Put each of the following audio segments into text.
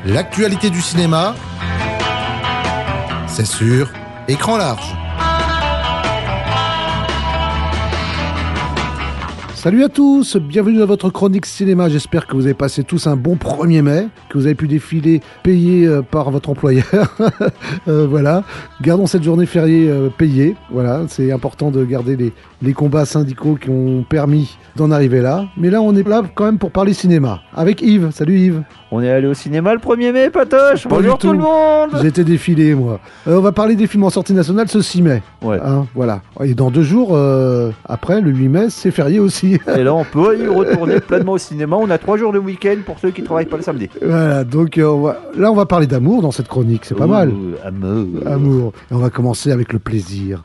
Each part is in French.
L'actualité du cinéma, c'est sur Écran Large. Salut à tous, bienvenue dans votre chronique cinéma. J'espère que vous avez passé tous un bon 1er mai, que vous avez pu défiler payé par votre employeur. Voilà, gardons cette journée fériée payée. Voilà, c'est important de garder les combats syndicaux qui ont permis d'en arriver là. Mais là, on est là quand même pour parler cinéma. Avec Yves. Salut Yves. On est allé au cinéma le 1er mai, Patoche. Bonjour tout le monde. J'ai été défilé, moi. On va parler des films en sortie nationale ce 6 mai. Ouais. Voilà. Et dans 2 jours, après, le 8 mai, c'est férié aussi. Et là, on peut y retourner pleinement au cinéma. On a 3 jours de week-end pour ceux qui travaillent pas le samedi. Voilà, donc on va parler d'amour dans cette chronique. C'est pas mal. Amour. Et on va commencer avec le plaisir.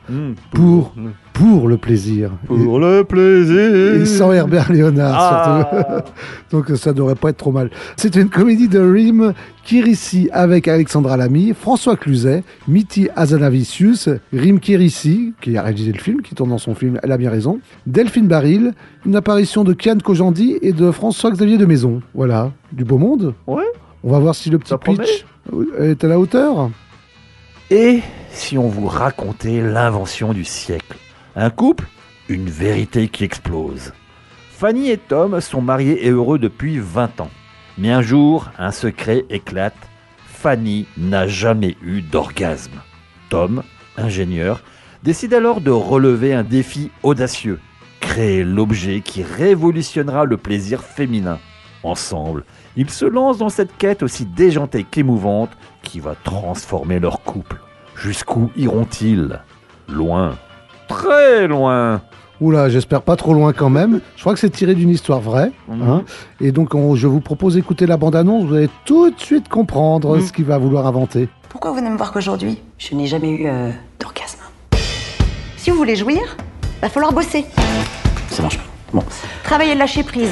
Pour le plaisir. Pour le plaisir. Et sans Herbert Léonard, surtout. Donc ça devrait pas être trop mal. C'est une comédie de Rim Kérissi avec Alexandra Lamy, François Cluzet, Miti Hazanavicius, Rim Kérissi, qui a réalisé le film, qui tourne dans son film Elle a bien raison, Delphine Baril, une apparition de Kian Kojandi et de François-Xavier de Maison. Voilà, du beau monde. Ouais. On va voir si le petit pitch est à la hauteur. Et si on vous racontait l'invention du siècle? Un couple, une vérité qui explose. Fanny et Tom sont mariés et heureux depuis 20 ans. Mais un jour, un secret éclate. Fanny n'a jamais eu d'orgasme. Tom, ingénieur, décide alors de relever un défi audacieux. Créer l'objet qui révolutionnera le plaisir féminin. Ensemble, ils se lancent dans cette quête aussi déjantée qu'émouvante qui va transformer leur couple. Jusqu'où iront-ils? Loin. Très loin. Oula, j'espère pas trop loin quand même. Je crois que c'est tiré d'une histoire vraie. Et donc, je vous propose d'écouter la bande-annonce. Vous allez tout de suite comprendre ce qu'il va vouloir inventer. Pourquoi vous ne me voir qu'aujourd'hui? Je n'ai jamais eu d'orgasme. Si vous voulez jouir, va falloir bosser. Ça marche pas. Bon. Travailler le lâcher prise.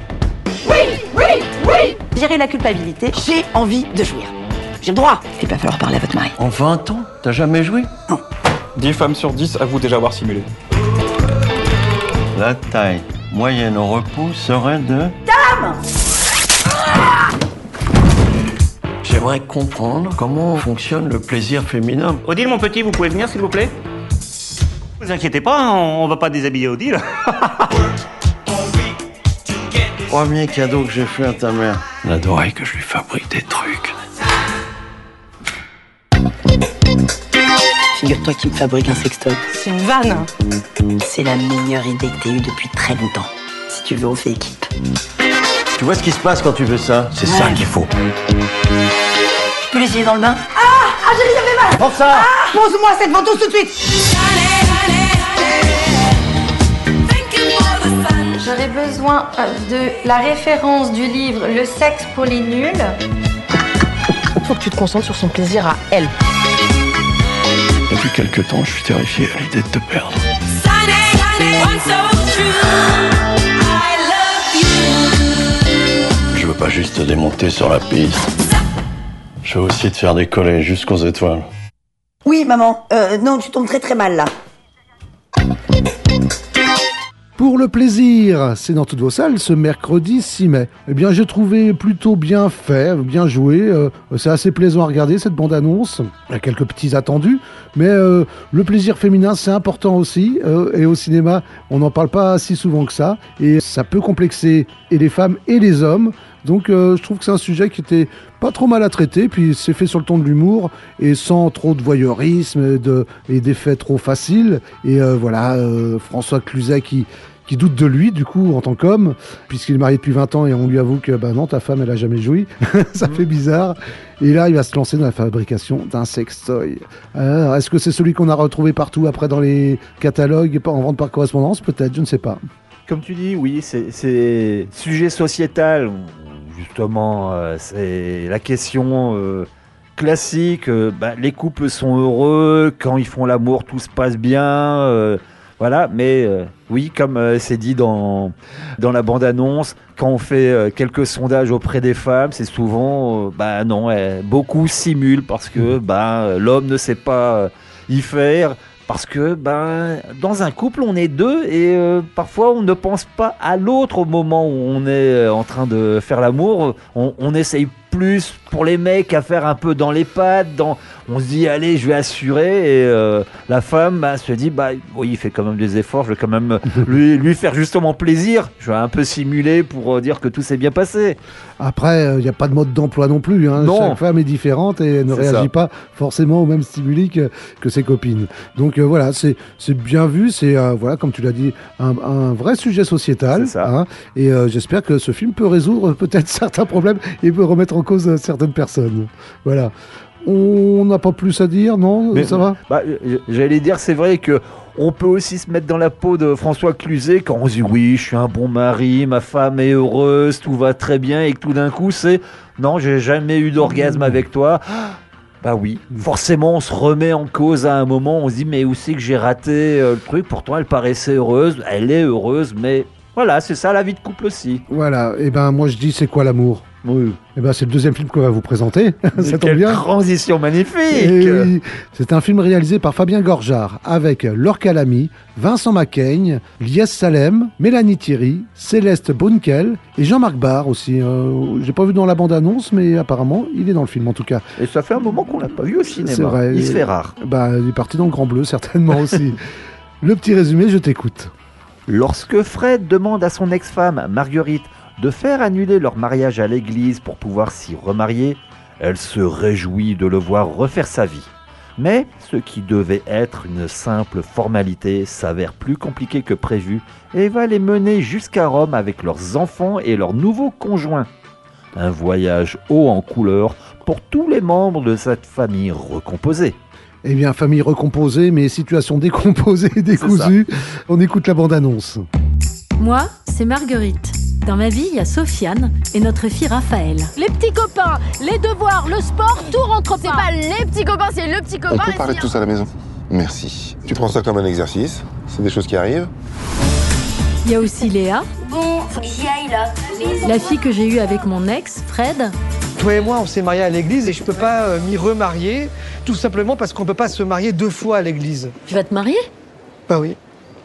Oui. Gérer la culpabilité. J'ai envie de jouir. J'ai le droit. Il va falloir parler à votre mari. En 20 ans, t'as jamais joué? Non. 10 femmes sur 10 avouent déjà avoir simulé. La taille moyenne au repos serait de... Dame! J'aimerais comprendre comment fonctionne le plaisir féminin. Odile, mon petit, vous pouvez venir, s'il vous plaît? Vous inquiétez pas, on va pas déshabiller Odile. Premier cadeau que j'ai fait à ta mère. Elle adorait que je lui fabrique des trucs. Figure-toi qu'il me fabrique un sextoy. C'est une vanne. C'est la meilleure idée que t'aies eue depuis très longtemps. Si tu veux, on fait équipe. Tu vois ce qui se passe quand tu veux ça? C'est ça qu'il faut. Tu peux l'essayer dans le bain? Ah, j'ai fait mal. Prends ça. Pose-moi cette ventouse tout de suite. J'aurais besoin de la référence du livre Le sexe pour les nuls. Faut que tu te concentres sur son plaisir à elle. Depuis quelques temps, je suis terrifié à l'idée de te perdre. Je veux pas juste te démonter sur la piste. Je veux aussi te faire décoller jusqu'aux étoiles. Oui, maman. Non, tu tombes très très mal là. Pour le plaisir, c'est dans toutes vos salles ce mercredi 6 mai. Eh bien, j'ai trouvé plutôt bien fait, bien joué. C'est assez plaisant à regarder cette bande-annonce. Il y a quelques petits attendus, mais le plaisir féminin, c'est important aussi. Et au cinéma, on n'en parle pas si souvent que ça. Et ça peut complexer et les femmes et les hommes. Donc, je trouve que c'est un sujet qui était pas trop mal à traiter. Puis, c'est fait sur le ton de l'humour et sans trop de voyeurisme et d'effets trop faciles. Et voilà, François Cluzet qui doute de lui, du coup, en tant qu'homme, puisqu'il est marié depuis 20 ans et on lui avoue que, non, ta femme, elle a jamais joui. Ça fait bizarre. Et là, il va se lancer dans la fabrication d'un sextoy. Alors, est-ce que c'est celui qu'on a retrouvé partout après dans les catalogues en vente par correspondance? Peut-être, je ne sais pas. Comme tu dis, oui, c'est sujet sociétal. Justement, c'est la question classique. Les couples sont heureux, quand ils font l'amour, tout se passe bien. Voilà, mais oui, comme c'est dit dans la bande-annonce, quand on fait quelques sondages auprès des femmes, c'est souvent, beaucoup simulent parce que l'homme ne sait pas y faire. Parce que dans un couple, on est deux et parfois on ne pense pas à l'autre au moment où on est en train de faire l'amour. On essaye plus pour les mecs à faire un peu dans les pattes. On se dit, allez, je vais assurer. Et la femme se dit, oui, il fait quand même des efforts. Je vais quand même lui faire justement plaisir. Je vais un peu simuler pour dire que tout s'est bien passé. Après, il n'y a pas de mode d'emploi non plus. Hein. Non. Chaque femme est différente et elle ne réagit pas forcément au même stimuli que ses copines. Donc voilà, c'est bien vu. C'est, voilà, comme tu l'as dit, un vrai sujet sociétal. C'est ça. Hein. Et j'espère que ce film peut résoudre peut-être certains problèmes et peut remettre en cause certaines personnes. Voilà. On n'a pas plus à dire, non? Mais, ça va? J'allais dire, c'est vrai que on peut aussi se mettre dans la peau de François Cluzet quand on se dit oui, je suis un bon mari, ma femme est heureuse, tout va très bien, et que tout d'un coup c'est non, j'ai jamais eu d'orgasme avec toi. Bah oui, forcément on se remet en cause à un moment, on se dit mais où c'est que j'ai raté le truc, pourtant elle paraissait heureuse, elle est heureuse, mais voilà, c'est ça la vie de couple aussi. Voilà, et moi je dis c'est quoi l'amour? Oui. C'est le deuxième film qu'on va vous présenter. Ça tombe quelle bien. transition magnifique. Oui. C'est un film réalisé par Fabien Gorjard avec Laure Calamy, Vincent Macaigne, Lies Salem, Mélanie Thierry, Céleste Bonnekel et Jean-Marc Barr aussi. J'ai pas vu dans la bande-annonce, mais apparemment il est dans le film en tout cas. Et ça fait un moment qu'on l'a pas vu au cinéma. C'est vrai. Il se fait rare. Il est parti dans le Grand Bleu certainement aussi. Le petit résumé, je t'écoute. Lorsque Fred demande à son ex-femme, Marguerite, de faire annuler leur mariage à l'église pour pouvoir s'y remarier, elle se réjouit de le voir refaire sa vie. Mais ce qui devait être une simple formalité s'avère plus compliqué que prévu et va les mener jusqu'à Rome avec leurs enfants et leurs nouveaux conjoints. Un voyage haut en couleur pour tous les membres de cette famille recomposée. Eh bien, famille recomposée, mais situation décomposée et décousue. On écoute la bande-annonce. Moi, c'est Marguerite. Dans ma vie, il y a Sofiane et notre fille Raphaël. Les petits copains, les devoirs, le sport, tout rentre pas. C'est pas les petits copains, c'est le petit copain. On peut parler de tout ça à la maison? Merci. Tu prends ça comme un exercice, c'est des choses qui arrivent. Il y a aussi Léa. Bon, faut que j'y aille là. La fille que j'ai eue avec mon ex, Fred. Toi et moi, on s'est mariés à l'église et je peux pas m'y remarier, tout simplement parce qu'on peut pas se marier 2 fois à l'église. Tu vas te marier? Bah oui.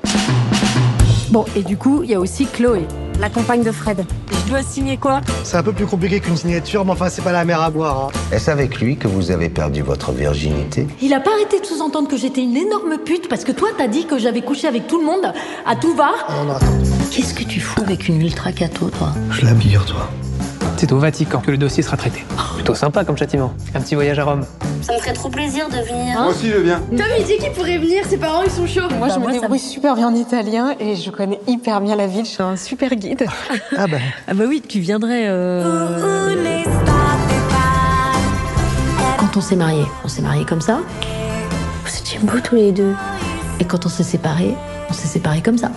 Bon, et du coup, il y a aussi Chloé, la compagne de Fred. Je dois signer quoi? C'est un peu plus compliqué qu'une signature, mais enfin, c'est pas la mer à boire. Hein. Est-ce avec lui que vous avez perdu votre virginité? Il a pas arrêté de sous-entendre que j'étais une énorme pute parce que toi, t'as dit que j'avais couché avec tout le monde à tout va. Non, attends. Qu'est-ce que tu fous avec une ultra cato, toi? Je l'admire, toi. C'est au Vatican que le dossier sera traité. Plutôt sympa comme châtiment. Un petit voyage à Rome. Ça me ferait trop plaisir de venir. Moi aussi, je viens. Tom, il dit qu'il pourrait venir, ses parents, ils sont chauds. Moi, je me débrouille super bien en italien et je connais hyper bien la ville. Je suis un super guide. Ah bah oui, tu viendrais... Quand on s'est mariés comme ça. Vous étiez beaux tous les deux. Et quand on s'est séparés comme ça.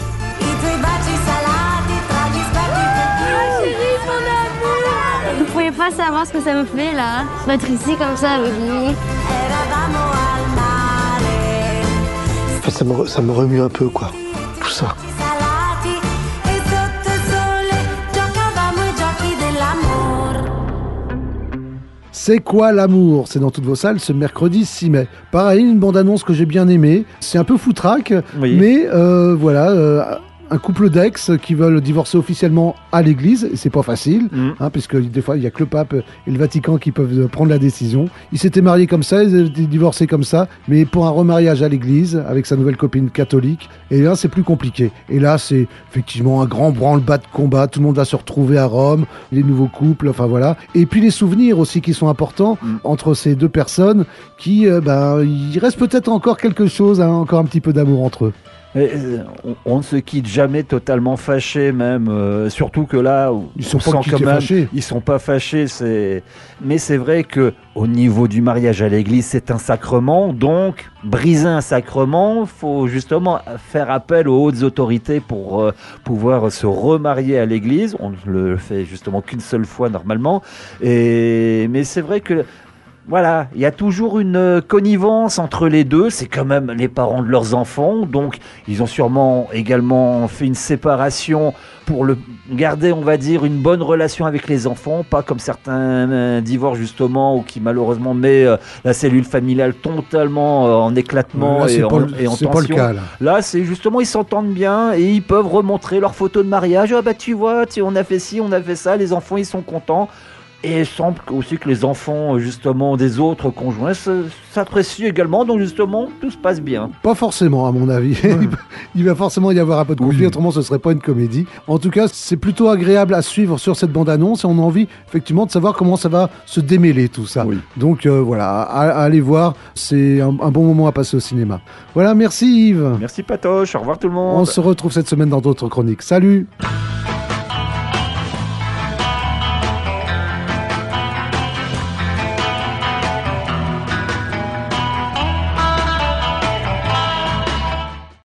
Vous pouvez pas savoir ce que ça me fait là. D'être ici comme ça avec lui. Ça me remue un peu, quoi. Tout ça. C'est quoi l'amour? C'est dans toutes vos salles ce mercredi 6 mai. Pareil, une bande-annonce que j'ai bien aimée. C'est un peu foutraque, oui. Mais voilà... un couple d'ex qui veulent divorcer officiellement à l'église, et c'est pas facile, puisque des fois il y a que le pape et le Vatican qui peuvent prendre la décision. Ils s'étaient mariés comme ça, ils étaient divorcés comme ça, mais pour un remariage à l'église avec sa nouvelle copine catholique, et là c'est plus compliqué. Et là c'est effectivement un grand branle-bas de combat, tout le monde va se retrouver à Rome, les nouveaux couples, enfin voilà. Et puis les souvenirs aussi qui sont importants entre ces deux personnes, qui, il reste peut-être encore quelque chose, encore un petit peu d'amour entre eux. On ne se quitte jamais totalement fâchés, même surtout que là ils sont pas fâchés. Ils sont pas fâchés, mais c'est vrai que au niveau du mariage à l'église, c'est un sacrement, donc briser un sacrement, faut justement faire appel aux hautes autorités pour pouvoir se remarier à l'église. On ne le fait justement qu'une seule fois normalement, mais c'est vrai que voilà, il y a toujours une connivence entre les deux, c'est quand même les parents de leurs enfants, donc ils ont sûrement également fait une séparation pour garder, on va dire, une bonne relation avec les enfants, pas comme certains divorces justement, ou qui malheureusement met la cellule familiale totalement en éclatement et en tension. C'est pas le cas, là. Là, c'est justement, ils s'entendent bien et ils peuvent remontrer leurs photos de mariage. Ah bah tu vois, on a fait ci, on a fait ça, les enfants ils sont contents. Et il semble aussi que les enfants, justement, des autres conjoints s'apprécient également, donc justement, tout se passe bien. Pas forcément, à mon avis. Il va forcément y avoir un peu de conflit, autrement ce serait pas une comédie. En tout cas, c'est plutôt agréable à suivre sur cette bande-annonce et on a envie, effectivement, de savoir comment ça va se démêler, tout ça. Donc voilà, à aller voir, c'est un bon moment à passer au cinéma. Voilà, merci Yves. Merci Patoche, au revoir tout le monde. On se retrouve cette semaine dans d'autres chroniques. Salut!